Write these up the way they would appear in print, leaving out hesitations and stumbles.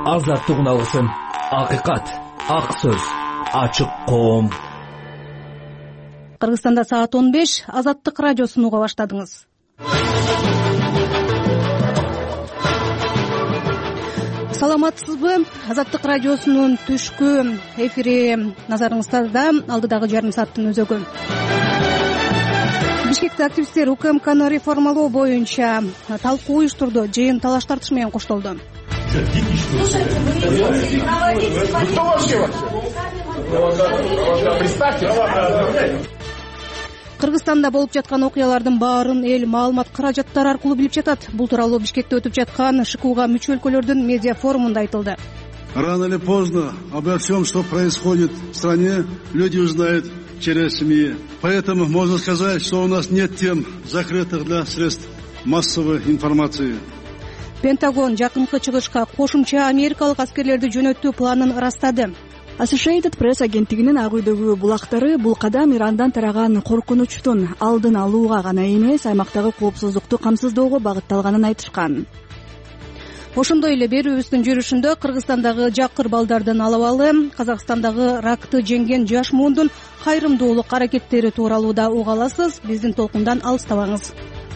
азаттык алгысың, акыйкат, ак сөз, ачык коом. Кыргызстанда саат 15, Азаттык радиосун уга баштадыңыз. Саламатсызбы? Азаттык радиосунун түшкү эфири назарыңызда, алдыдагы жарым сааттын өзөгү. Бишкекте активисттер УКМКны реформалоо боюнча талкуу уюштурду, жыйын талаш тартыш менен коштолду. Кыргызстанда болуп жаткан окуялардын баарын эл маалымат каражаттары аркылуу билип жатат. Бул тууралуу Бишкекте өтүп жаткан ШКУга мүчө өлкөлөрдүн медиа форумунда айтылды. Рано или поздно обо всем, что происходит в стране, люди узнают через СМИ. Поэтому можно сказать, что у нас нет тем, закрытых для средств массовой информации. Пентагон жакынкы чыгышка кошумча америкалык аскерлерди жөнөтүү планын ырастады. Associated Press агенттигинин ак үйдөгү булактары бул кадам Ирандан тараган коркунучтун алдын алууга гана эмес, аймактагы коопсуздукту камсыздоого багытталганын айтышкан. Ошондой эле берүүбүздүн жүрүшүндө Кыргызстандагы жакыр балдардын алабалы, Казакстандагы ракты жеңген жаш муундун кайрымдуулук аракеттери тууралуу да уга аласыз. Биздин толкундан алыстабаңыз.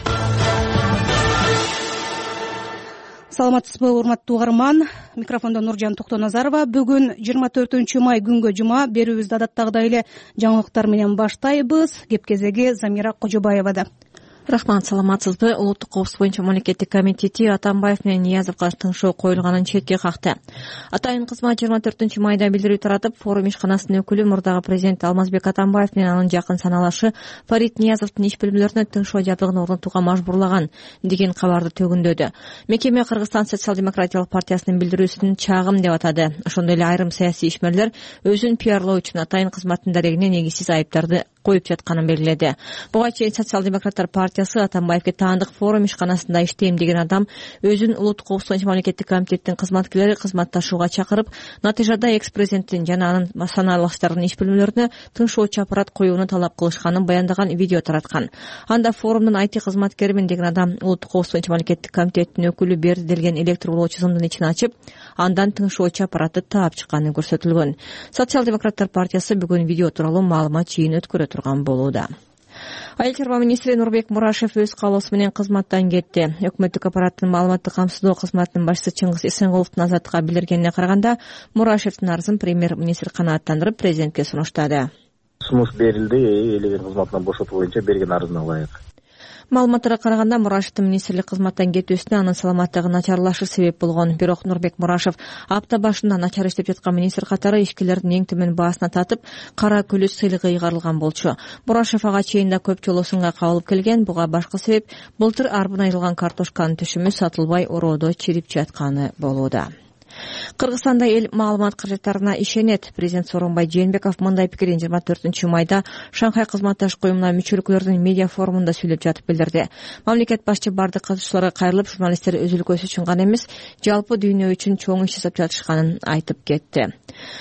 Саламатсызбы, урматтуу угарман. Микрофондо Нуржан Токтоназарова. Бүгүн 24 май күнгө жума. Берүүбүздү адаттагыдай эле жаңылыктар менен баштайбыз. Кеп кезеги Замира Кожобаевада. Рахмат, саламатсызбы. Улуттук коопсуздук боюнча мамлекеттик комитети Атамбаев менен Ниязовго тыңшоо коюлганын четке какты. Атайын кызмат 24 майда билдирүү таратып, форум ишканасынын өкүлү мурдагы президент Алмазбек Атамбаев менен анын жакын саналашы Фарид Ниязовдун иш бөлмөлөрүнө тыңшоо жабдыгын орнотууга мажбурлаган деген кабарды төгүндөдү. Мекеме Кыргызстан социал-демократиялык партиясынын билдирүүсүн чагым деп атады. Ошондой эле айрым саясий ишмерлер өзүн пиарлоо үчүн атайын кызматтын дарегине негизсиз айыптарды коюп жатканын белгиледи. Буга чейин социал-демократтар партиясы Атамбаевге таандык форум ишканасында иштейм деген адам өзүн улуттук коопсуздук боюнча мамлекеттик комитеттин кызматкерлери кызматташууга чакырып, натыйжада экс-президенттин жана анын саналаштарынын иш бөлмөлөрүнө тыңшоочу аппарат коюуну талап кылышканын баяндаган видео тараткан. Анда форумдун IT кызматкеримин деген адам улуттук коопсуздук боюнча мамлекеттик комитеттин өкүлү берилген электр улоочу сымдын ичин ачып, андан тыңшоочу аппаратты таап чыкканы көрсөтүлгөн. Социал-демократтар партиясы бүгүн видео тууралуу маалымат жыйын өткөрө турган болууда. Айыл чарба министри Нурбек Мурашев өз каалоосу менен кызматтан кетти. Өкмөттүк аппараттын маалыматтык камсыздоо кызматынын башчысы Чыңгыз Эсенкуловдун азаттыкка билдиргенине караганда, Мурашевдин арызын премьер-министр канааттандырып президентке сунуштады. Сунуш берилди, ээлеген кызматынан бошотуу боюнча берген арызына ылайык. Маалыматтарга караганда, Мурашевдин министрлик кызматтан кетүүсүнө анын саламаттыгы начарлашы себеп болгон. Бирок Нурбек Мурашев апта башында начар иштеп жаткан министр катары ишкерлердин эң төмөн баасына татып, кара күлүс сыйлыгы ыйгарылган болчу. Мурашев ага чейин да көп жолу сынга кабылып келген. Буга башкы себеп былтыр арбын айрылган картошканын түшүмү сатылбай ороодо чирип жатканы болууда. Кыргызстанда эл маалымат каражаттарына ишенет. Президент Сооронбай Жээнбеков мындай пикирин 24 майда Шанхай кызматташуу уюмуна мүчө өлкөлөрдүн медиа форумунда сүйлөп жатып билдирди. Мамлекет башчы бардык катышуучуларга кайрылып, журналисттер өз өлкөсү үчүн гана эмес, жалпы дүйнө үчүн чоң иш жасап жатышканын айтып кетти.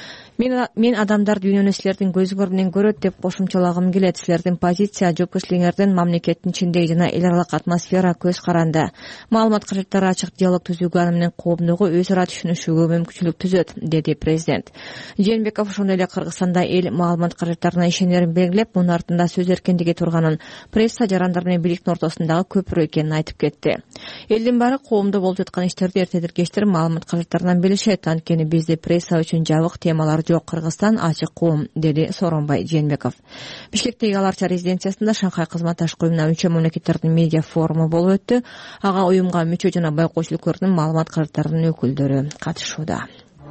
Мен адамдар дүйнөнү силердин көзүңөр менен көрөт деп кошумчалагым келет. Силердин позиция, жоопкерчилигиңердин мамлекеттин ичиндеги жана эл аралык атмосфера көз каранды. Маалымат каражаттары ачык диалог түзүүгө, аны менен коомдогу өз ара түшүнүшүүгө мүмкүнчүлүк түзөт, деди президент. Жээнбеков ошондой эле Кыргызстанда эл маалымат каражаттарына ишенерин белгилеп, мунун артында сөз эркиндиги турганын, пресса жарандар менен бийликтин ортосундагы көпүрө экенин айтып кетти. Элдин баары коомдо болуп жаткан иштерди эртедир кечтир маалымат каражаттарынан билишет. Анткени бизде пресса үчүн жабык темалар жок, Кыргызстан ачык коом, деди Сооронбай Жээнбеков. Бишкектеги Аларча резиденциясында Шанхай кызматташуу уюмуна мүчө мамлекеттердин медиа форуму болуп өттү. Ага уюмга мүчө жана байкоочу өлкөлөрдүн маалымат каражаттарынын өкүлдөрү катышууда.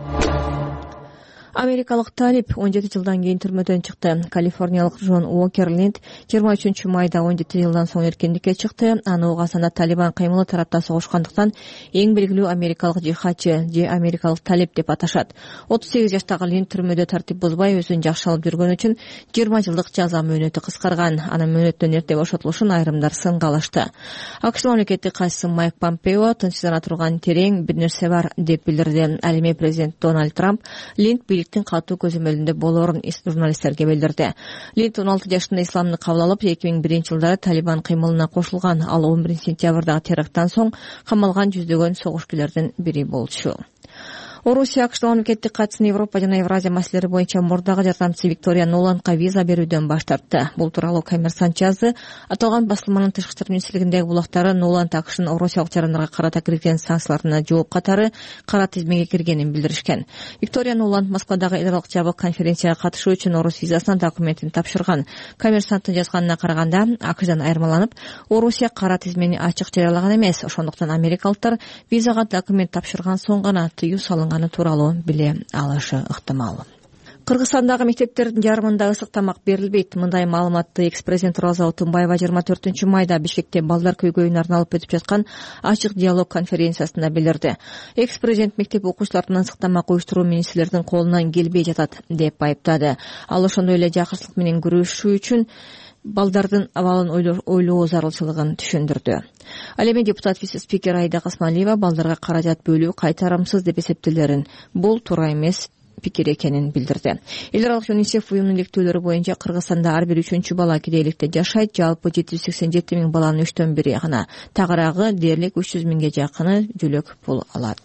Америкалык талип 17 жылдан кийин түрмөдөн чыкты. Калифорниялык Джон Уокер Линд 23 майда 17 жылдан соң эркиндикке чыкты. Аны угасанда Талибан кыймылы тарапта согушкандыктан эң белгилүү америкалык жихадчы же америкалык талип деп аташат. 38 жаштагы Линд түрмөдө тартип бузбай өзүн жакшы алып жүргөн үчүн 20 жылдык жаза мөөнөтү кыскарган. Анын мөөнөттөн эрте бошотулушун айрымдар сынга алышты. АКШ мамлекеттик катчысы Майк Помпео тынчсыздана турган терең бир нерсе бар деп билдирди. Ал эми президент Дональд Трамп Линд катуу көзөмөлүндө болоорун журналисттерге билдирди. Линд 16 жашында исламды кабыл алып, 2001 жылдары Талибан кыймылына кошулган. Ал 11 сентябрдагы теракттан соң камалган жүздөгөн согушкерлердин бири болчу. Орусия АКШ мамлекеттик катчысын Европа жана Евразия маселелери боюнча мурдагы жардамчысы Виктория Нуландга виза берүүдөн баш тартты. Бул тууралуу Коммерсант жазды. Аталган басылманын тышкы иштер министрлигиндеги булактары Нуланд АКШнын орусиялык жарандарга карата киргизген санкцияларына жооп катары кара тизмеге киргенин билдиришкен. Виктория Нуланд Москвадагы эл аралык жабык конференцияга катышуу үчүн орус визасына документин тапшырган. Коммерсанттын жазганына караганда АКШдан айырмаланып, Орусия кара тизмени ачык жарыялаган эмес. Ошондуктан америкалыктар визага документ тапшырган соң гана тыюу салынган тууралуу биле алышы ыктымал. Кыргызстандагы мектептердин жарымында ысык тамак берилбейт. Мындай маалыматты экс-президент Роза Отунбаева 24 майда Бишкекте балдар көйгөйүн арналып өтүп жаткан ачык диалог конференциясында билдирди. Экс-президент мектеп окуучуларына ысык тамак уюштуруу министрлердин колунан келбей жатат деп айыптады. Ал ошондой эле жакырчылык менен күрөшүү үчүн балдардын абалын ойлоо зарылчылыгын түшүндүрдү. Ал эми депутат вице-спикер Айда Касмалиева балдарга каражат бөлүү кайтарымсыз деп эсептелерин бул туура эмес пикир экенин билдирди. Эл аралык ЮНИСЕФ уюмунун иликтөөлөрү боюнча Кыргызстанда ар бир 3-чү бала кедейликте жашайт. Жалпы 787 миң баланын 3төн бири гана, тагыраагы дээрлик 300 миңге жакыны жөлөк пул алат.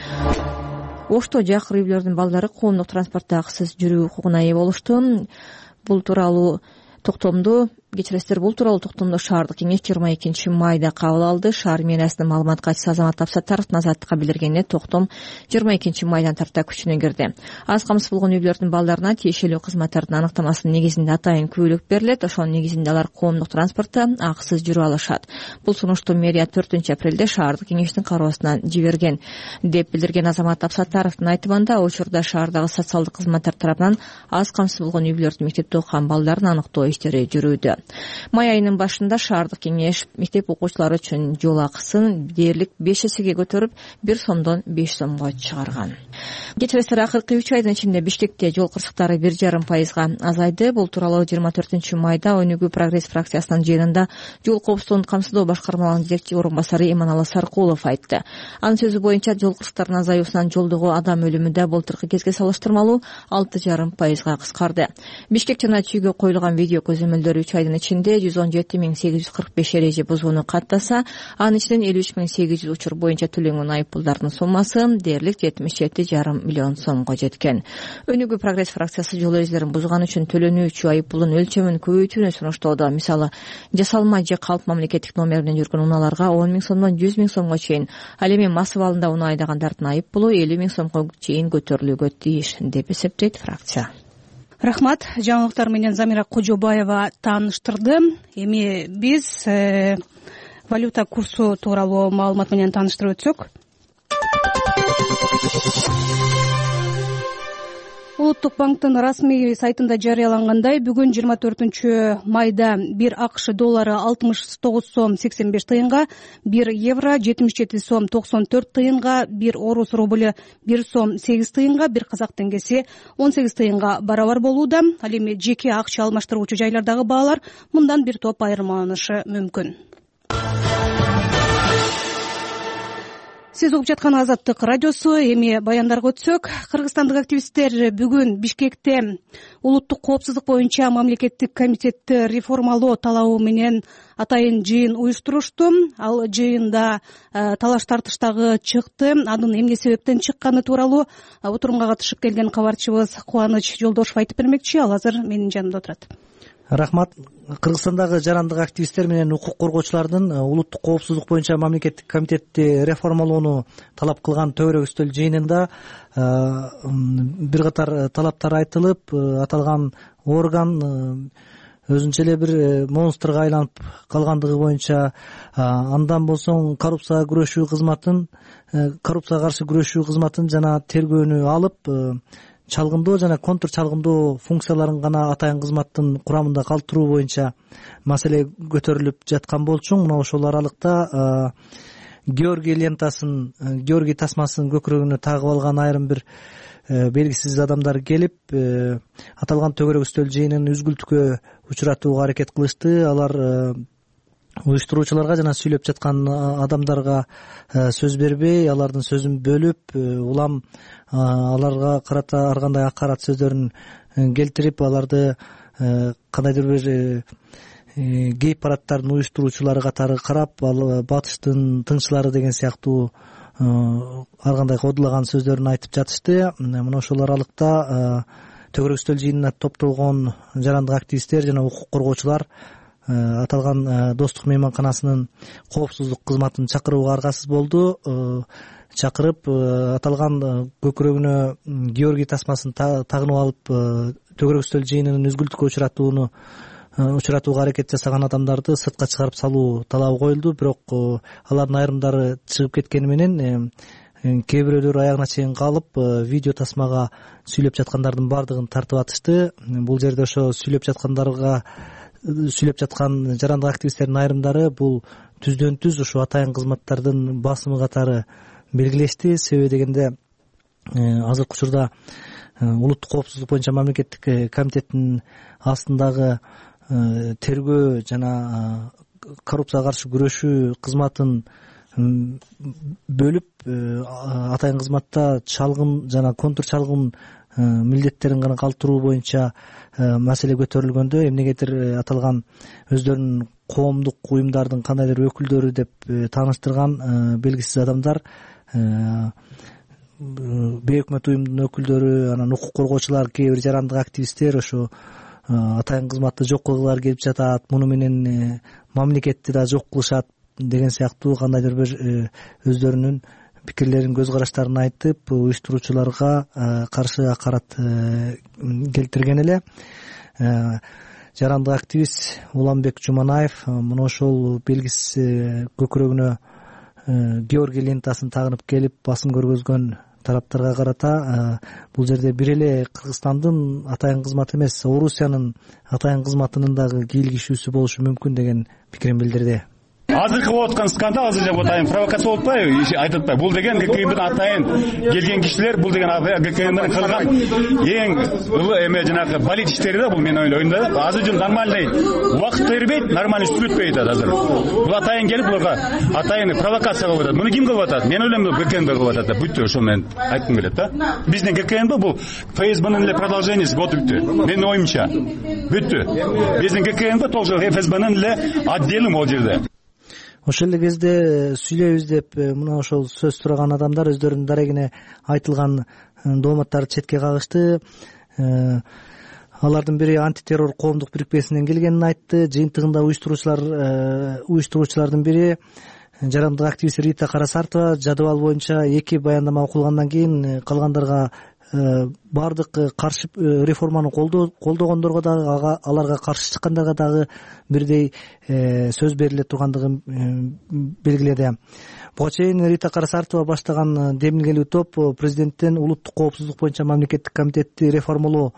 Ошто жакыр үйлөрдүн балдары коомдук транспортто акысыз жүрүү укугуна ээ болушту. Бул тууралуу токтомду шаардык кеңеш 22 майда кабыл алды. Шаар мэриясынын маалымат катчысы Азамат Абсаттаровдун азаттыкка билдиргенине токтом 22 майдан тарта күчүнө кирди. Аз камсыз болгон үйлөрдүн балдарына тиешелүү кызматтардын аныктамасынын негизинде атайын күбөлүк берилет. Ошонун негизинде алар коомдук транспортто акысыз жүрүп алышат. Бул сунушту мэрия 4 апрелде шаардык кеңештин кароосуна жиберген деп билдирген Азамат Абсаттаровдун айтымында, учурда шаардагы социалдык кызматтар тарабынан аз камсыз болгон үйлөрдүн мектепте окуган балдарын аныктоо иштери жүрүүдө. Май айынын башында шаардык кеңеш мектеп окуучулары үчүн жол акысын дээрлик 5 эсеге көтөрүп 1 сомдон 5 сомго чыгарган. Кечиресиз, акыркы 3 айдын ичинде Бишкекте жол кырсыктары 1,5% азайды. Бул тууралуу 24 майда Өнүгүү прогресс фракциясынын жыйынында жол коопсуздугун камсыздоо башкармалыгынын жетекчи орун басары Иманалы Саркулов айтты. Анын сөзү боюнча жол кырсыктарынын азаюусунан жолдогу адам өлүмү да былтыркы кезге салыштырмалуу 6,5% кыскарды. Бишкек жана Чүйгө коюлган видео көзөмөлдөр 3 айдын ичинде 117.845 эреже бузууну каттаса, анын ичинен 53.800 учур боюнча төлөнгөн айыппулдардын суммасы дээрлик 77,5 миллион сомго жеткен. Өнүгүү прогресс фракциясы жол эрежелерин бузган үчүн төлөнүүчү айыппулдун өлчөмүн көбөйтүүнү сунуштоодо. Мисалы, жасалма же калп мамлекеттик номер менен жүргөн унааларга 10 миң сомдон 100 миң сомго чейин, ал эми мас абалында унаа айдагандардын айыппулу 50 миң сомго чейин көтөрүлүүгө тийиш деп эсептейт фракция. Рахмат. Жаңылыктар менен Замира Кожобаева тааныштырды. Эми биз валюта курсу тууралуу маалымат менен тааныштырып өтсөк. Улуттук банктын расмий сайтында жарыялангандай, бүгүн 24 майда 1 АКШ доллары 69 сом 85 тыйынга, 1 евро 77 сом 94 тыйынга, 1 орус рубль 1 сом 8 тыйынга, 1 казак теңгеси 18 тыйынга барабар болууда. Ал эми жеке акча алмаштыруучу жайлардагы баалар мындан бир топ айырмаланышы мүмкүн. Сиз угуп жаткан Азаттык радиосу. Эми баяндарга өтсөк, кыргызстандык активисттер бүгүн Бишкекте улуттук коопсуздук боюнча мамлекеттик комитетти реформалоо талабы менен атайын жыйын уюштурушту. Ал жыйында талаш тартыштагы чыкты. Анын эмне себептен чыкканы тууралуу отурумга катышып келген кабарчыбыз Кубаныч Жолдошов айтып бермекчи. Ал азыр менин жанымда отурат. Рахмат. Кыргызстандагы жарандык активисттер менен укук коргоочулардын улуттук коопсуздук боюнча мамлекеттик комитетти реформалоону талап кылган төбөрөк үстөл жыйынында бир катар талаптар айтылып, аталган орган өзүнчө эле бир монстрга айланып калгандыгы боюнча, андан болсоң коррупцияга каршы күрөшүү кызматын жана тергөөнү алып, чалгындоо жана контр чалгындоо функцияларын гана атайын кызматтын курамында калтыруу боюнча маселе көтөрүлүп жаткан болчу. Мына ошол аралыкта Георгий лентасын, Георгий тасмасын көкүрөгүнө тагып алган айрым бир белгисиз адамдар келип, аталган төбөрөк үстөл жыйынын үзгүлтүккө учуратууга аракет кылышты. Алар уюштуруучуларга жана сүйлөп жаткан адамдарга сөз бербей, алардын сөзүн бөлүп, улам аларга карата ар кандай акарат сөздөрүн келтирип, аларды кандайдыр бир гей парадтардын уюштуруучулары катары карап, ал батыштын тыңчылары деген сыяктуу ар кандай кодулаган сөздөрүн айтып жатышты. Мына ошол аралыкта төгөрөк үстөл жыйынына топтолгон жарандык активисттер жана укук коргоочулар аталган достук мейманканасынын коопсуздук кызматын чакырууга аргасыз болду. Чакырып аталган көкүрөгүнө Георгий тасмасын тагынып алып төгөрөк үстөл жыйынынын үзгүлтүккө учуратууга аракет жасаган адамдарды сыртка чыгарып салуу талабы коюлду. Бирок алардын айрымдары чыгып кеткени менен кээ бирөөлөрү аягына чейин калып видео тасмага сүйлөп жаткандардын баардыгын тартып атышты. Бул жерде ошо сүйлөп жаткан жарандык активисттердин айрымдары бул түздөн түз ушу атайын кызматтардын басымы катары белгилешти. Себеби дегенде азыркы учурда улуттук коопсуздук боюнча мамлекеттик комитеттин астындагы тергөө жана коррупцияга каршы күрөшүү кызматын бөлүп атайын кызматта чалгын жана контур чалгын милдеттерин гана калтыруу боюнча маселе көтөрүлгөндө эмнегедир аталган өздөрүнүн коомдук уюмдардын кандайдыр өкүлдөрү деп тааныштырган белгисиз адамдар, бейөкмөт уюмдун өкүлдөрү, анан укук коргоочулар, кээ бир жарандык активисттер ошо атайын кызматты жок кылгылары келип жатат, муну менен мамлекетти да жок кылышат деген сыяктуу кандайдыр бир өздөрүнүн пикирлерин, көз караштарын айтып уюштуруучуларга каршы акарат келтирген эле. Жарандык активист Уланбек Жуманаев мына ошол белгисиз көкүрөгүнө Георгий лентасын тагынып келип басым көргөзгөн тараптарга карата бул жерде бир эле Кыргызстандын атайын кызматы эмес, Орусиянын атайын кызматынын дагы кийлигишүүсү болушу мүмкүн деген пикирин билдирди. Азыркы болуп аткан скандал азыр деп атайын провокация болуп атпайбы, айтып атпайбы? Бул деген ГКМдин атайын келген кишилер, бул деген ГКМдин кылган эң улуу жанагы болит иштери да, бул мен ойлойм да. Азыр үчүн нормальный убакыт бербейт, нормальный сүрөтпөйт азыр. Бул атайын келип буларга атайын провокация кылып атат. Муну ким кылып атат? Мен ойлойм, ГКМ кылып атат да. Бүттү, ошо мен айткым келет да. Биздин ГКМ бул ФСБнын эле продолжениеси болуп бүттү. Менин оюмча. Бүттү. Биздин ГКМ толук ФСБнын эле отделы могул жерде. Ошол эле кезде сүйлөйбүз деп мына ошол сөз сураган адамдар өздөрүнүн дарегине айтылган дооматтарды четке кагышты. Алардын бири антитеррор коомдук бирикмесинен келгенин айтты. Жыйынтыгында уюштуруучулардын бири жарандык активист Рита Карасартова жадыбал боюнча 2 баяндама окулгандан кийин калгандарга бардык каршы реформаны колдогондорго дагы аларга каршы чыккандарга дагы бирдей сөз бериле тургандыгын белгиледи. Буга чейин Рита Карасартова баштаган демилгелүү топ президенттен улуттук коопсуздук боюнча мамлекеттик комитетти реформалоону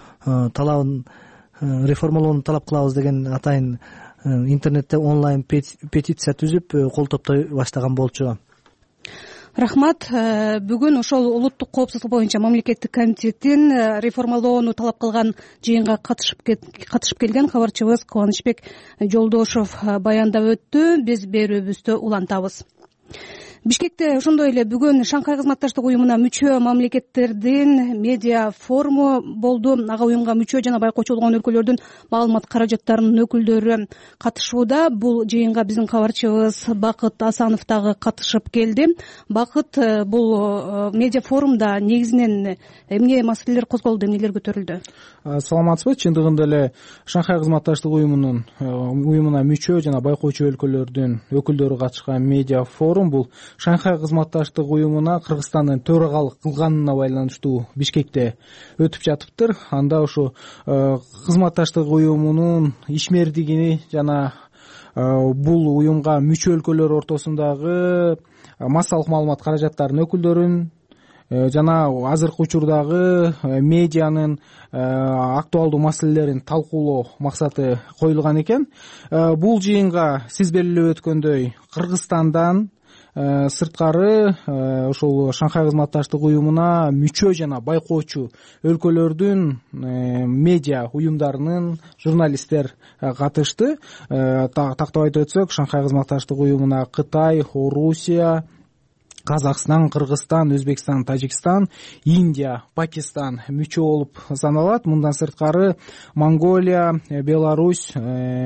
талап кылабыз деген атайын интернетте онлайн петиция түзүп кол топтой баштаган болчу. Рахмат. Бүгүн ошол улуттук коопсуздук боюнча мамлекеттик комитеттин реформалоону талап кылган жыйынга катышып келген кабарчыбыз Кубанычбек Жолдошов баяндап өттү. Биз берүүбүздү улантабыз. Бишкекте ошондой эле бүгүн Шанхай кызматташтык уюмуна мүчө мамлекеттердин медиа форуму болду. Ага уюмга мүчө жана байкоочу болгон өлкөлөрдүн маалымат каражаттарынын өкүлдөрү катышууда. Бул жыйынга биздин кабарчыбыз Бакыт Асанов дагы катышып келди. Бакыт, бул медиа форумда негизинен эмне маселелер козголду, эмнелер көтөрүлдү? Саламатсызбы? Чындыгында эле Шанхай кызматташтык уюмуна мүчө жана байкоочу өлкөлөрдүн өкүлдөрү катышкан медиа форум бул Шанхай кызматташтык уюмуна Кыргызстандын төрагалык кылганына байланыштуу Бишкекте өтүп жатыптыр. Анда ушу кызматташтык уюмунун ишмердигини жана бул уюмга мүчө өлкөлөр ортосундагы массалык маалымат каражаттарынын өкүлдөрүн жана азыркы учурдагы медианын актуалдуу маселелерин талкуулоо максаты коюлган экен. Бул жыйынга сиз белгилеп өткөндөй Кыргызстандан сырткары ошол Шанхай кызматташтык уюмуна мүчө жана байкоочу өлкөлөрдүн медиа уюмдарынын журналисттер катышты. Тактап айтып өтсөк, Шанхай кызматташтык уюмуна Кытай, Орусия, Казакстан, Кыргызстан, Өзбекстан, Тажикстан, Индия, Пакистан мүчө болуп саналат. Мындан сырткары Монголия, Беларусь,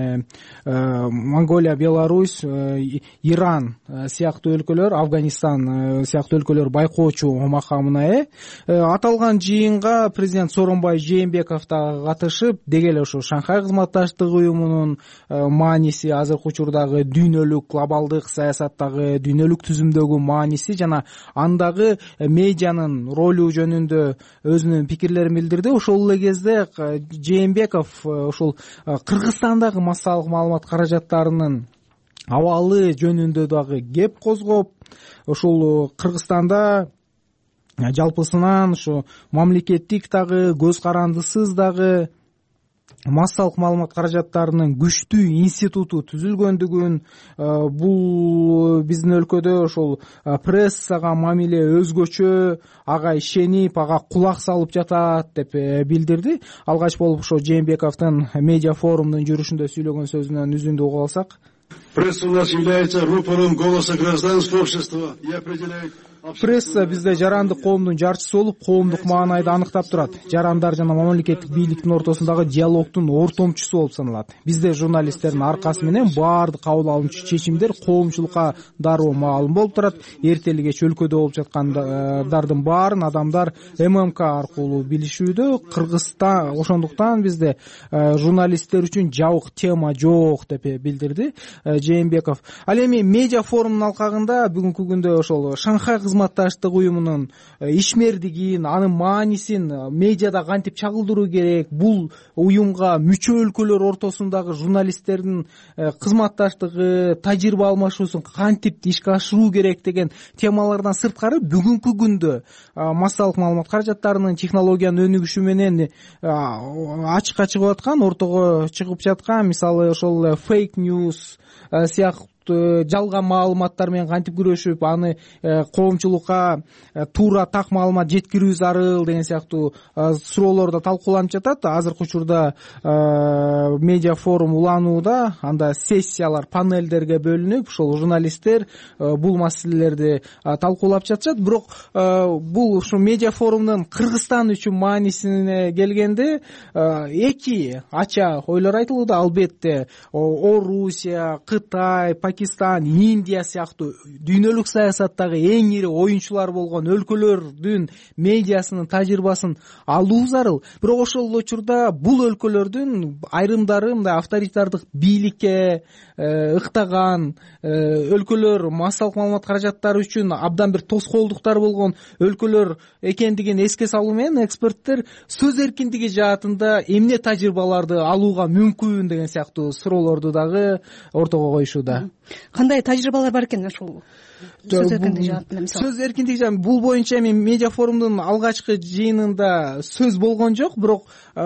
Иран сыяктуу өлкөлөр, Афганистан сыяктуу өлкөлөр байкоочу макамына ээ. Аталган жыйынга президент Сооронбай Жээнбеков да катышып, деги эле ошо Шанхай кызматташтык уюмунун мааниси, азыркы учурдагы дүйнөлүк глобалдык саясаттагы, дүйнөлүк түзүмдөгү мааниси жана андагы медианын ролу жөнүндө өзүнүн пикирлерин билдирди. Ошол эле кезде Жээнбеков ошол Кыргызстандагы массалык маалымат каражаттарынын абалы жөнүндө дагы кеп козгоп, ошол Кыргызстанда жалпысынан ушу мамлекеттик дагы, көз карандысыз дагы массалык маалымат каражаттарынын күчтүү институту түзүлгөндүгүн, бул биздин өлкөдө ошол прессага мамиле өзгөчө, ага ишенип, ага кулак салып жатат деп билдирди. Алгач болуп ошо Жээнбековдун медиа форумдун жүрүшүндө сүйлөгөн сөзүнөн үзүндү угуп алсак. Пресса у нас является рупором голоса гражданского общества и определяет. Пресса бизде жарандык коомдун жарчысы болуп, коомдук маанайды аныктап турат. Жарандар жана мамлекеттик бийликтин ортосундагы диалогдун ортомчусу болуп саналат. Бизде журналисттердин аркасы менен баардык кабыл алынчу чечимдер коомчулукка дароо маалым болуп турат. Эртели кеч өлкөдө болуп жаткандардын баарын адамдар ММК аркылуу билишүүдө. Кыргызстан ошондуктан бизде журналисттер үчүн жабык тема жок деп билдирди Жээнбеков. Ал эми медиа форумдун алкагында бүгүнкү күндө ошол Шанхай кызматташтык уюмунун ишмердигин, анын маанисин медиада кантип чагылдыруу керек, бул уюмга мүчө өлкөлөр ортосундагы журналисттердин кызматташтыгы, тажрыйба алмашуусун кантип ишке ашыруу керек деген темалардан сырткары бүгүнкү күндө массалык маалымат каражаттарынын технологиянын өнүгүшү менен ачыкка чыгып аткан, ортого чыгып жаткан, мисалы ошол фейк ньюс сыяктуу жалган маалыматтар менен кантип күрөшүп, аны коомчулукка туура так маалымат жеткирүү зарыл деген сыяктуу суроолор да талкууланып жатат. Азыркы учурда медиа форум уланууда, анда сессиялар, панелдерге бөлүнүп, ошол журналисттер бул маселелерди талкуулап жатышат. Бирок бул ушу медиа форумдун Кыргызстан үчүн маанисине келгенде эки ача ойлор айтылууда. Албетте Орусия, Кытай, Пакистан, Индия сыяктуу дүйнөлүк саясаттагы эң ири оюнчулар болгон өлкөлөрдүн медиасынын тажрыйбасын алуу зарыл. Бирок ошол учурда бул өлкөлөрдүн айрымдары мындай авторитардык бийликке ыктаган өлкөлөр, массалык маалымат каражаттары үчүн абдан бир тоскоолдуктар болгон өлкөлөр экендигин эске салуу менен эксперттер сөз эркиндиги жаатында эмне тажрыйбаларды алууга мүмкүн деген сыяктуу суроолорду дагы ортого коюшууда. Кандай тажрыйбалар бар экен ушул сөз эркиндиги жаатында? Мисалы сөз эркиндиги жаатында бул боюнча эми медиа форумдун алгачкы жыйынында сөз болгон жок, бирок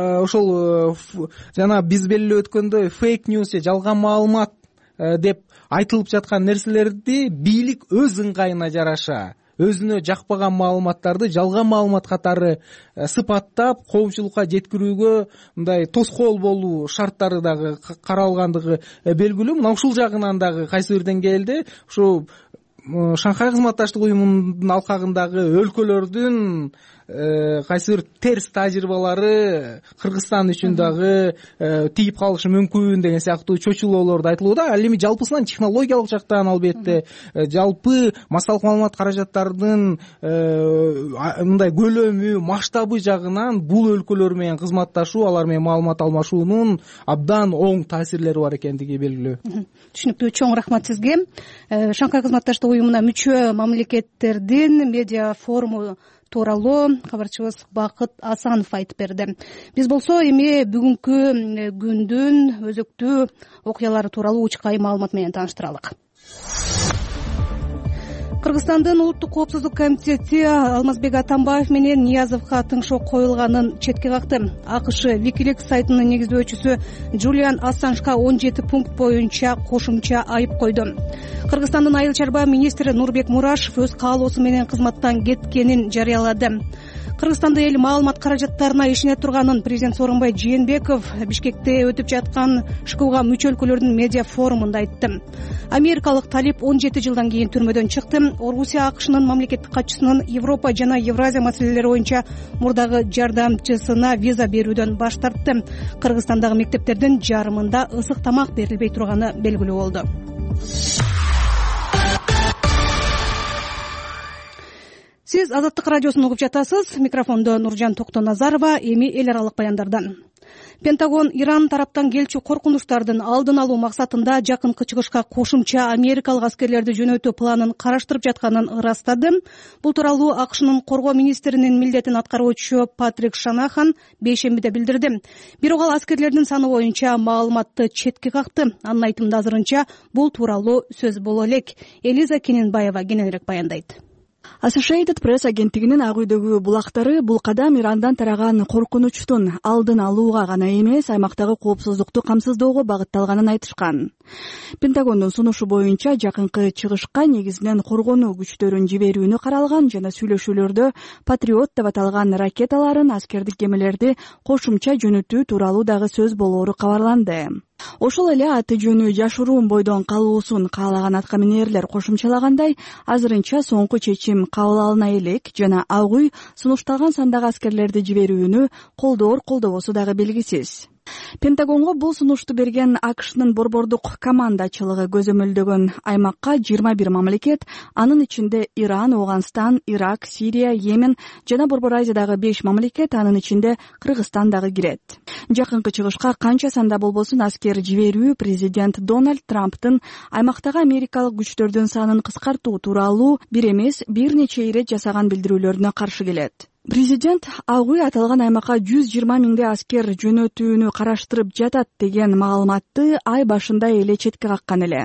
ошол жана биз белгилеп өткөндөй фейк ньюс, жалган маалымат деп айтылып жаткан нерселерди бийлик өз ыңгайына жараша өзүнө жакпаган маалыматтарды жалган маалымат катары сыпаттап коомчулукка жеткирүүгө мындай тоскоол болуу шарттары дагы каралгандыгы белгилүү. Мына ушул жагынан дагы кайсы бир деңгээлде ушу Шанхай кызматташтык уюмунун алкагындагы өлкөлөрдүн кайсы бир терс тажрыйбалары Кыргызстан үчүн дагы тийип калышы мүмкүн деген сыяктуу чочулоолор да айтылууда. Ал эми жалпысынан технологиялык жактан албетте жалпы массалык маалымат каражаттарынын мындай көлөмү, масштабы жагынан бул өлкөлөр менен кызматташуу, алар менен маалымат алмашуунун абдан оң таасирлери бар экендиги белгилүү. Түшүнүктүү, чоң рахмат сизге. Шанхай кызматташтык уюмуна мүчө мамлекеттердин медиа форуму тууралуу кабарчыбыз Бакыт Асанов айтып берди. Биз болсо эми бүгүнкү күндүн өзөктүү окуялары тууралуу учкай маалымат менен тааныштыралык. Кыргызстандын улуттук коопсуздук комитети Алмазбек Атамбаев менен Ниязовго тыңшоо коюлганын четке какты. АКШ Wikileaks сайтынын негиздөөчүсү Джулиан Ассанжга 17 пункт боюнча кошумча айып койду. Кыргызстандын айыл чарба министри Нурбек Мурашев өз каалоосу менен кызматтан кеткенин жарыялады. Кыргызстанда эл маалымат каражаттарына ишене турганын президент Сооронбай Жээнбеков Бишкекте өтүп жаткан ШКУга мүчө өлкөлөрдүн медиа форумунда айтты. Америкалык талип 17 жылдан кийин түрмөдөн чыкты. Орусия АКШнын мамлекеттик катчысынын Европа жана Евразия маселелери боюнча мурдагы жардамчысына виза берүүдөн баш тартты. Кыргызстандагы мектептердин жарымында ысык тамак берилбей турганы белгилүү болду. Сиз Азаттык радиосун угуп жатасыз. Микрофондо Нуржан Токтоназарова. Эми эл аралык баяндардан. Пентагон Иран тараптан келчү коркунучтардын алдын алуу максатында жакынкы чыгышка кошумча америкалык аскерлерди жөнөтүү планын караштырып жатканын ырастады. Бул тууралуу АКШнын коргоо министринин милдетин аткаруучу Патрик Шанахан бейшембиде билдирди. Бирок ал аскерлердин саны боюнча маалыматты четке какты. Анын айтымында азырынча бул тууралуу сөз боло элек. Элиза Кененбаева кененирээк баяндайт. Associated Press агенттигинин ак үйдөгү булактары бул кадам Ирандан тараган коркунучтун алдын алууга гана эмес, аймактагы коопсуздукту камсыздоого багытталганын айтышкан. Пентагондун сунушу боюнча жакынкы чыгышка негизинен коргонуу күчтөрүн жиберүүнү каралган жана сүйлөшүүлөрдө Патриот деп аталган ракеталарын, аскердик кемелерди кошумча жөнөтүү тууралуу дагы сөз болоору кабарланды. Ошол эле аты жөнү жашыруун бойдон калуусун каалаган аткаминерлер кошумчалагандай, азырынча соңку чечим кабыл алына элек жана ак үй сунушталган сандагы аскерлерди жиберүүнү колдобосу дагы белгисиз. Пентагонго бул сунушту берген АКШнын борбордук командачылыгы көзөмөлдөгөн аймакка 21 мамлекет, анын ичинде Иран, Афганистан, Ирак, Сирия, Йемен жана Борбор Азиядагы 5 мамлекет, анын ичинде Кыргызстан дагы кирет. Жакынкы чыгышка канча санда болбосун аскер жиберүү президент Дональд Трамптын аймактагы америкалык күчтөрдүн санын кыскартуу тууралуу бир эмес, бир нече ирет жасаган билдирүүлөрүнө каршы келет. Президент ак үй аталган аймакка 120 миңдей аскер жөнөтүүнү караштырып жатат деген маалыматты ай башында эле четке каккан эле.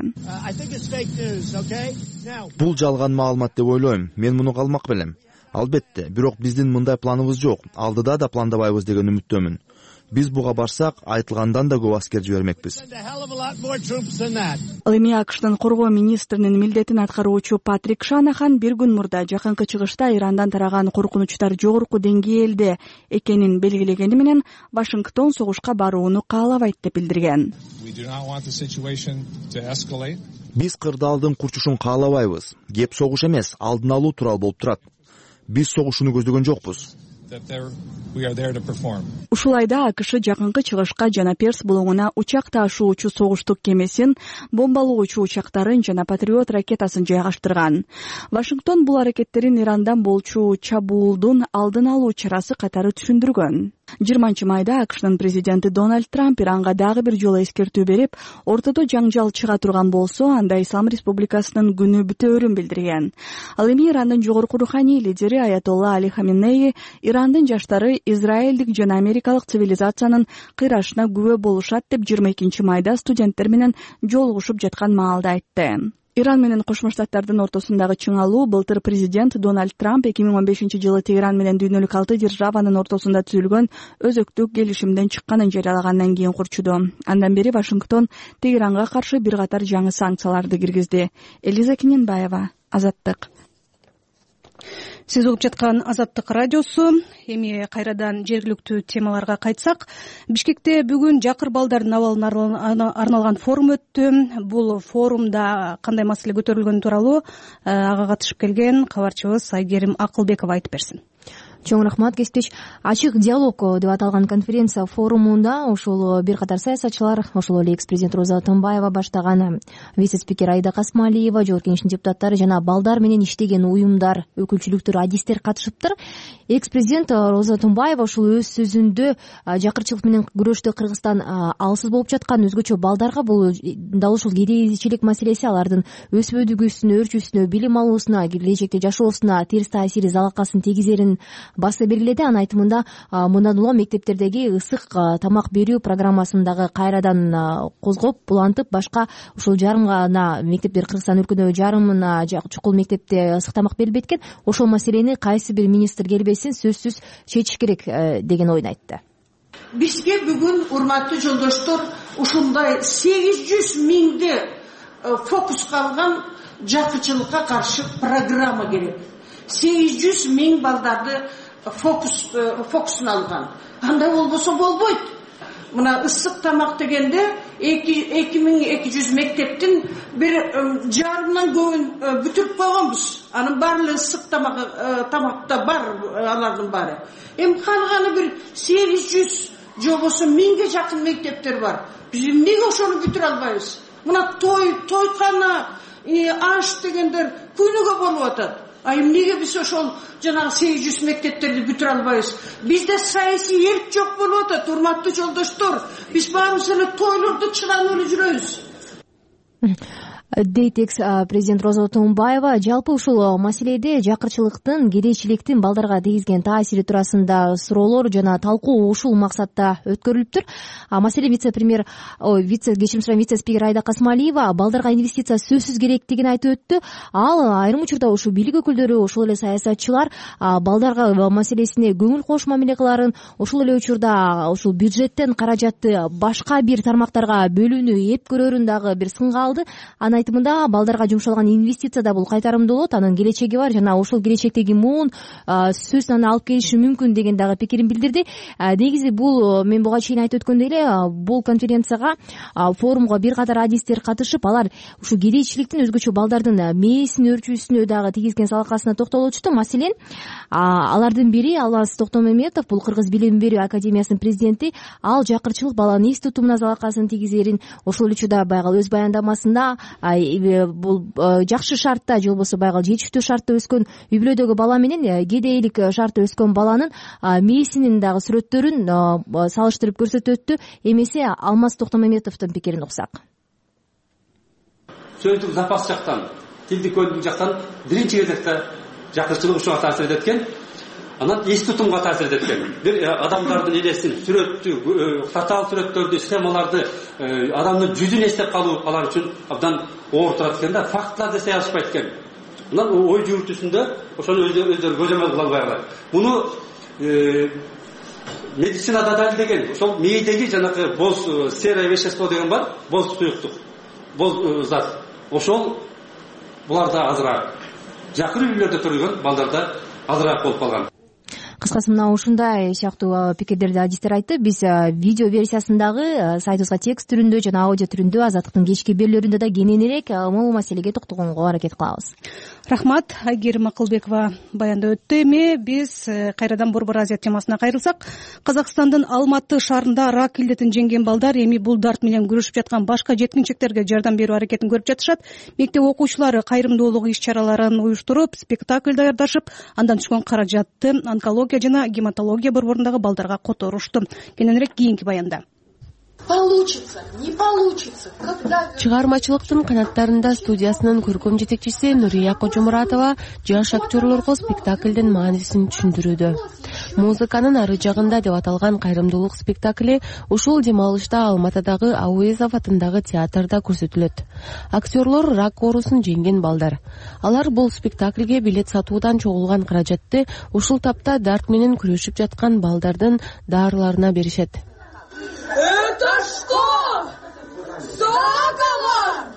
Бул жалган маалымат деп ойлойм. Мен муну калмак белем. Албетте, бирок биздин мындай планыбыз жок. Алдыда да пландабайбыз деген үмүттөмүн. Биз буга барсак, айтылгандан да көп аскер жибермекпиз. Ал эми АКШнын коргоо министринин милдетин аткаруучу Патрик Шанахан бир күн мурда жакынкы чыгышта Ирандан тараган коркунучтар жогорку деңгээлде экенин белгилегени менен Вашингтон согушка барууну каалабайт деп билдирген. Биз кырдаалдын курчушун каалабайбыз. Кеп согуш эмес, алдын алуу тууралуу болуп турат. Биз согушууну көздөгөн жокпуз. Ушул айда АКШ жакынкы чыгышка жана Перс булуңуна учак ташуучу согуштук кемесин, бомбалоочу учактарын жана Патриот ракетасын жайгаштырган. Вашингтон бул аракеттерин Ирандан болчу чабуулдун алдын алуу чарасы катары түшүндүргөн. 20-майда АКШнын президенти Дональд Трамп Иранга дагы бир жолу эскертүү берип, ортодо жаңжал чыга турган болсо, анда Ислам Республикасынын күнү бүтөөрүн билдирген. Ал эми Ирандын жогорку руханий лидери Аятолла Али Хаменеи Ирандын жаштары израилдик жана америкалык цивилизациянын кыйрашына күбө болушат деп 22-майда студенттер менен жолугушуп жаткан маалда айтты. Иран менен Кошмо Штаттардын ортосундагы чыңалуу былтыр президент Дональд Трамп 2015-жылы Тегеран менен дүйнөлүк 6 державанын ортосунда түзүлгөн өзөктүк келишимден чыкканын жарыялагандан кийин курчуду. Андан бери Вашингтон Тегеранга каршы бир катар жаңы санкцияларды киргизди. Элиза Кененбаева, Азаттык. Сиз угуп жаткан Азаттык радиосу. Эми кайрадан жергиликтүү темаларга кайтсак, Бишкекте бүгүн жакыр балдардын абалына арналган форум өттү. Бул форумда кандай маселе көтөрүлгөнү тууралуу ага катышып келген кабарчыбыз Айгерим Акылбекова айтып берсин. Чоң рахмат, кесиптеш. Ачык диалог деп аталган конференция форумунда ошол бир катар саясатчылар, ошол эле экс-президент Роза Атамбаева баштаган вице-спикер Айда Касмалиева, жогорку кеңештин депутаттары жана балдар менен иштеген уюмдар, өкүлчүлүктөр, адистер катышыптыр. Экс-президент Роза Атамбаева ошол өз сөзүндө жакырчылык менен күрөштө Кыргызстан алсыз болуп жаткан, өзгөчө балдарга бул дал ушул кедейчилик маселеси алардын өсүп-өнүгүүсүнө, өрчүүсүнө, билим алуусуна, келечекте жашоосуна терс таасири, залакасын тийгизерин баса белгиледи. Анын айтымында мындан улам мектептердеги ысык тамак берүү программасын дагы кайрадан козгоп, булантып, башка ушул жарым гана мектептер, Кыргызстан өлкөдө жарымына чукул мектепте ысык тамак берилбейт экен. Ошол маселени кайсы бир министр келбесин сөзсүз чечиш керек деген ойун айтты. Бизге бүгүн, урматтуу жолдоштор, ушундай 800 миңди фокуска алган жакырчылыкка каршы программа керек. 800 миң балдарды фокусун алган. Андай болбосо болбойт. Мына ысык тамак дегенде 2200 мектептин бир жарымдан көбүн бүтүрүп койгонбуз. Анын баары ысык тамакта бар, алардын баары. Эми калганы бир 800 же болбосо 1000ге жакын мектептер бар. Биз эмнеге ошону бүтүрө албайбыз? Мына тойкана, аш дегендер күнүгө болуп атат. Эмнеге биз ошол жанагы 800 мектептерди бүтүрө албайбыз? Бизде саясий эрк жок болуп атат, урматтуу жолдоштор. Биз баарыбыз эле тойлорду чыранып эле жүрөбүз. дейт экс президент Роза Тумбаева. Жалпы ушул маселеде жакырчылыктын, кедейчиликтин балдарга тийгизген таасири туурасында суроолор жана талкуу ушул максатта өткөрүлүптүр. Маселен вице-спикер Айда Касмалиева балдарга инвестиция сөзсүз керектигин айтып өттү. Ал айрым учурда ушул бийлик өкүлдөрү, ошол эле саясатчылар балдарга маселесине көңүл кош мамиле кыларын, ошол эле учурда ушул бюджеттен каражатты башка бир тармактарга бөлүүнү эп көрөрүн дагы бир сынга алды. Анын айтымында балдарга жумшалган инвестиция да бул кайтарымдуу болот, анын келечеги бар жана ошол келечектеги муун сөзсүз аны алып келиши мүмкүн деген дагы пикирин билдирди. Негизи бул мен буга чейин айтып өткөндөй эле бул конференцияга, форумга бир катар адистер катышып, алар ушу кедейчиликтин өзгөчө балдардын мээсин өрчүүсүнө дагы тийгизген салакасына токтолучу. Маселен, алардын бири Алмаз Токтомаметов, бул Кыргыз билим берүү академиясынын президенти. Ал жакырчылык баланын эс тутумуна залакасын тийгизерин, ошол учурда байгал өз баяндамасында бул жакшы шартта же болбосо байгал жетиштүү шартта өскөн үй бүлөдөгү бала менен кедейлик шартта өскөн баланын мээсинин дагы сүрөттөрүн салыштырып көрсөтүп өттү. Эмесе Алмаз Токтомаметовдун пикирин уксак. Сөздүк запас жактан, тилдик көндүк жактан биринчи кезекте жакырчылык ушуга таасир эткен. Анан эс тутумга таасир эткен. Бир адамдардын элесин, сүрөттү, татаал сүрөттөрдү, схемаларды, адамдын жүзүн эстеп калуу алар үчүн абдан оор турат экен да, фактылар десе алышпайт экен. Анан ой жүрүтүүсүндө ошону өздөрү көзөмөл кыла албай калат. Муну медицинада далилдеген, ошол мээдеги жанагы боз серое вещество деген бар, боз суюктук, боз зат. Ошол буларда азыраак, жакыр үй бүлөлөрдө төрөлгөн балдарда азыраак болуп калган. Кыскасы мына ушундай сыяктуу пикирлерди адистер айтты. Биз видео версиясындагы сайтыбызга текст түрүндө жана аудио түрүндө Азаттыктын кечки берүүлөрүндө да кененирээк бул маселеге токтогонго аракет кылабыз. Рахмат, Айгерим Акылбекова баяндап өттү. Эми биз кайрадан Борбор Азия темасына кайрылсак, Казакстандын Алматы шаарында рак илдетин жеңген балдар эми бул дарт менен күрөшүп жаткан башка жеткинчектерге жардам берүү аракетин көрүп жатышат. Мектеп окуучулары кайрымдуулук иш-чараларын уюштуруп, спектакль даярдашып, андан түшкөн каражатты онкология жана гематология борборундагы балдарга которушту. Кененирээк кийинки баянда. Получится, не получится. Чыгармачылыктын канаттарында студиясынын көркөм жетекчиси Нурия Кожомуратова жаш актерлорго спектаклдин маанисин түшүндүрүүдө. Музыканын ары жагында деп аталган кайрымдуулук спектакли ушул дем алышта Алматыдагы Ауезов атындагы театрда көрсөтүлөт. Актерлор рак оорусун жеңген балдар. Алар бул спектакльге билет сатуудан чогулган каражатты ушул тапта дарт менен күрөшүп жаткан балдардын дарыларына беришет. Это что? Заговор!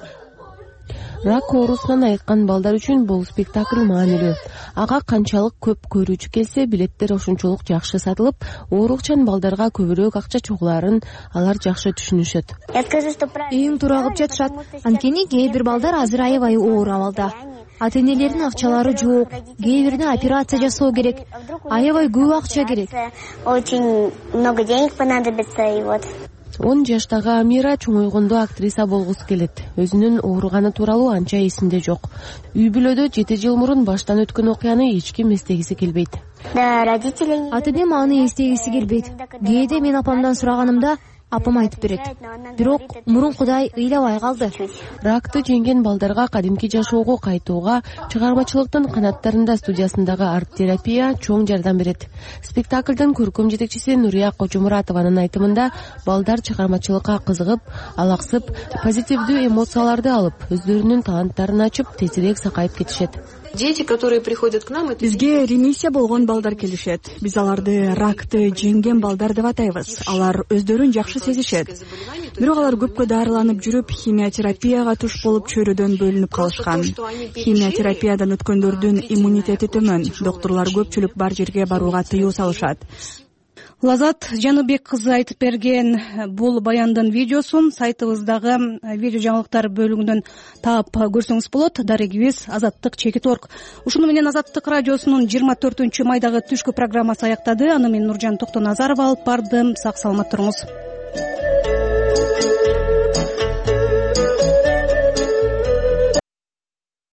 Рак оорусунан айыккан балдар үчүн бул спектакль маанилүү. Ага канчалык көп көрүүчү келсе, билеттер ошончолук жакшы сатылып, оорукчан балдарга көбүрөөк акча чогулаарын алар жакшы түшүнүшөт. Эң туура кылып жатышат. Анткени кээ бир балдар азыр аябай оор абалда. Ата-энелердин акчалары жок, кээ бирине операция жасоо керек, аябай көп акча керек. Очень много денег понадобится, и вот. 10 жаштагы Амира чоңойгондо актриса болгусу келет. Өзүнүн ооруганы тууралуу анча эсинде жок. Үй бүлөдө 7 жыл мурун баштан өткөн окуяны эч ким эстегиси келбейт. Ата-энем аны эстегиси келбейт. Кээде мен апамдан сураганымда апам айтып берет. Бирок мурункудай ыйлабай калды. Ракты жеңген балдарга кадимки жашоого кайтууга чыгармачылыктын канаттарында студиясындагы арт-терапия чоң жардам берет. Спектаклдын көркөм жетекчиси Нурия Кожомуратованын айтымында балдар чыгармачылыкка кызыгып, алаксып, позитивдүү эмоцияларды алып, өздөрүнүн таланттарын ачып, тезирээк сакайып кетишет. Дети, которые приходят к нам, бизге ремиссия болгон балдар келишет. Биз аларды ракты жеңген балдар деп атайбыз. Алар өздөрүн жакшы сезишет. Бирок алар көпкө дарыланып жүрүп, химиотерапияга туш болуп чөйрөдөн бөлүнүп калышкан. Химиотерапиядан өткөндөрдүн иммунитети төмөн. Доктурлар көпчүлүк бар жерге барууга тыюу салышат. Лазат Жаныбек кызы айтып берген бул баяндын видеосун сайтыбыздагы видео жаңылыктар бөлүгүнөн таап көрсөңүз болот. Дарегибиз Азаттык Чекит.орг. Ушуну менен Азаттык радиосунун 24 майдагы түшкү программасы аяктады. Аны мен Нуржан Токтоназарова алып бардым. Сак саламат туруңуз.